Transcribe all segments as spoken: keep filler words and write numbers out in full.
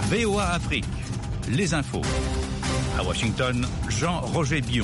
V O A Afrique, les infos. À Washington, Jean-Roger Bion.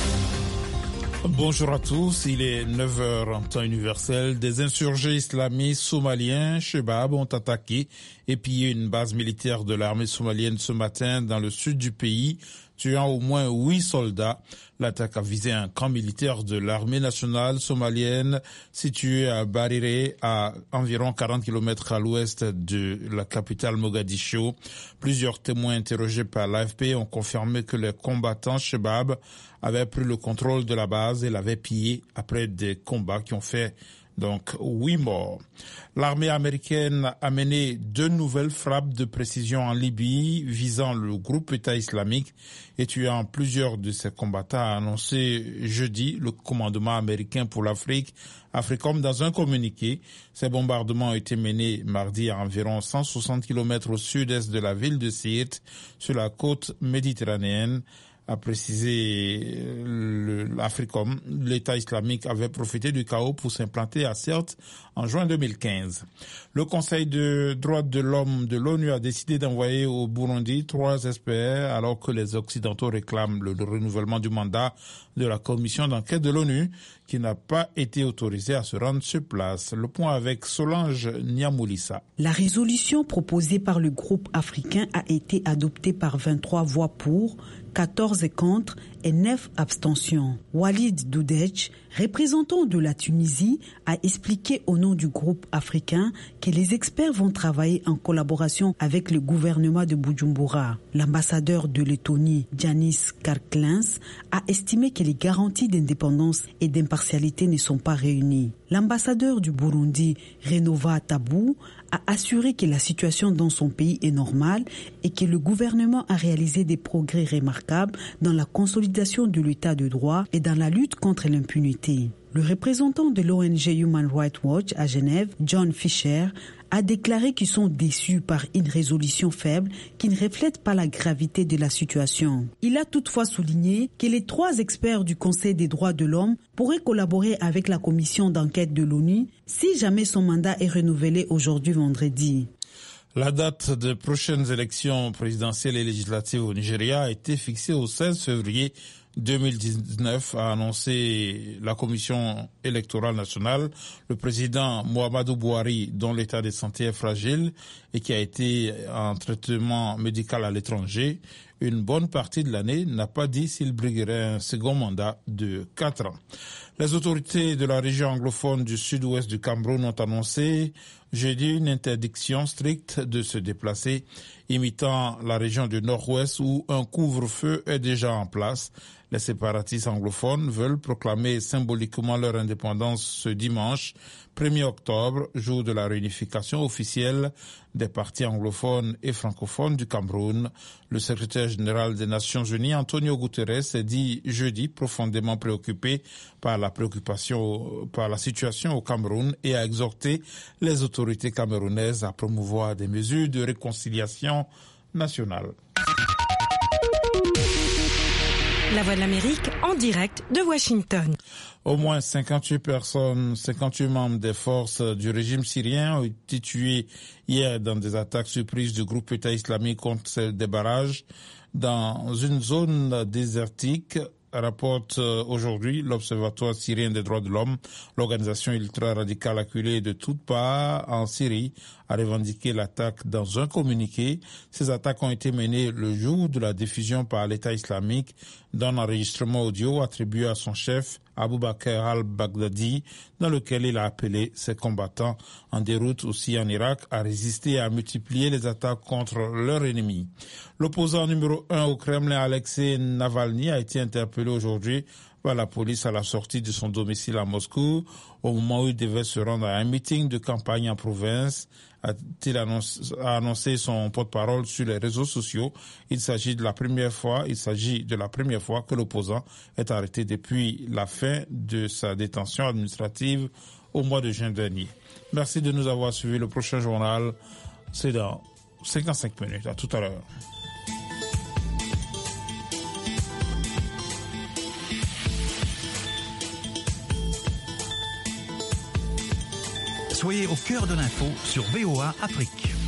Bonjour à tous, il est neuf heures en temps universel. Des insurgés islamistes somaliens, Shebab, ont attaqué et pillé une base militaire de l'armée somalienne ce matin dans le sud du pays, tuant au moins huit soldats. L'attaque a visé un camp militaire de l'armée nationale somalienne situé à Bariré, à environ quarante kilomètres à l'ouest de la capitale Mogadiscio. Plusieurs témoins interrogés par l'A F P ont confirmé que les combattants Shebab avaient pris le contrôle de la base et l'avaient pillé après des combats qui ont fait donc huit morts. L'armée américaine a mené deux nouvelles frappes de précision en Libye visant le groupe État islamique et tuant plusieurs de ses combattants, a annoncé jeudi le commandement américain pour l'Afrique, AFRICOM, dans un communiqué. Ces bombardements ont été menés mardi à environ cent soixante kilomètres au sud-est de la ville de Sirte, sur la côte méditerranéenne. A précisé l'AFRICOM, l'État islamique avait profité du chaos pour s'implanter à Sirte en juin deux mille quinze. Le Conseil de droits de l'homme de l'ONU a décidé d'envoyer au Burundi trois experts alors que les Occidentaux réclament le renouvellement du mandat de la commission d'enquête de l'ONU qui n'a pas été autorisée à se rendre sur place. Le point avec Solange Niamoulissa. La résolution proposée par le groupe africain a été adoptée par vingt-trois voix pour, quatorze contre et neuf abstentions. Walid Doudech, représentant de la Tunisie, a expliqué au nom du groupe africain que les experts vont travailler en collaboration avec le gouvernement de Bujumbura. L'ambassadeur de Lettonie, Yanis Karklins, a estimé que les garanties d'indépendance et d'impartialité ne sont pas réunies. L'ambassadeur du Burundi, Renova Tabou, a assuré que la situation dans son pays est normale et que le gouvernement a réalisé des progrès remarquables dans la consolidation de l'état de droit et dans la lutte contre l'impunité. Le représentant de l'O N G Human Rights Watch à Genève, John Fisher, a déclaré qu'ils sont déçus par une résolution faible qui ne reflète pas la gravité de la situation. Il a toutefois souligné que les trois experts du Conseil des droits de l'homme pourraient collaborer avec la commission d'enquête de l'ONU si jamais son mandat est renouvelé aujourd'hui vendredi. La date des prochaines élections présidentielles et législatives au Nigeria a été fixée au seize février deux mille dix-neuf, a annoncé la Commission électorale nationale. Le président Muhammadu Buhari, dont l'état de santé est fragile et qui a été en traitement médical à l'étranger une bonne partie de l'année, n'a pas dit s'il briguerait un second mandat de quatre ans. Les autorités de la région anglophone du sud-ouest du Cameroun ont annoncé jeudi une interdiction stricte de se déplacer, imitant la région du nord-ouest où un couvre-feu est déjà en place. Les séparatistes anglophones veulent proclamer symboliquement leur indépendance ce dimanche, premier octobre, jour de la réunification officielle des partis anglophones et francophones du Cameroun. Le secrétaire général des Nations Unies, Antonio Guterres, s'est dit jeudi profondément préoccupé par la préoccupation, par la situation au Cameroun et a exhorté les autorités camerounaises à promouvoir des mesures de réconciliation nationale. La Voix de l'Amérique en direct de Washington. Au moins cinquante-huit personnes, cinquante-huit membres des forces du régime syrien ont été tués hier dans des attaques surprises du groupe État islamique contre des barrages dans une zone désertique, rapporte aujourd'hui l'Observatoire syrien des droits de l'homme. L'organisation ultra-radicale acculée de toutes parts en Syrie a revendiqué l'attaque dans un communiqué. Ces attaques ont été menées le jour de la diffusion par l'État islamique d'un enregistrement audio attribué à son chef Abu Bakr al-Baghdadi, dans lequel il a appelé ses combattants en déroute aussi en Irak à résister et à multiplier les attaques contre leur ennemi. L'opposant numéro un au Kremlin, Alexei Navalny, a été interpellé aujourd'hui par la police à la sortie de son domicile à Moscou, au moment où il devait se rendre à un meeting de campagne en province, a-t-il annoncé, a annoncé son porte-parole sur les réseaux sociaux. Il s'agit de la première fois, il s'agit de la première fois que l'opposant est arrêté depuis la fin de sa détention administrative au mois de juin dernier. Merci de nous avoir suivis. Le prochain journal, c'est dans cinquante-cinq minutes. À tout à l'heure. Soyez au cœur de l'info sur V O A Afrique.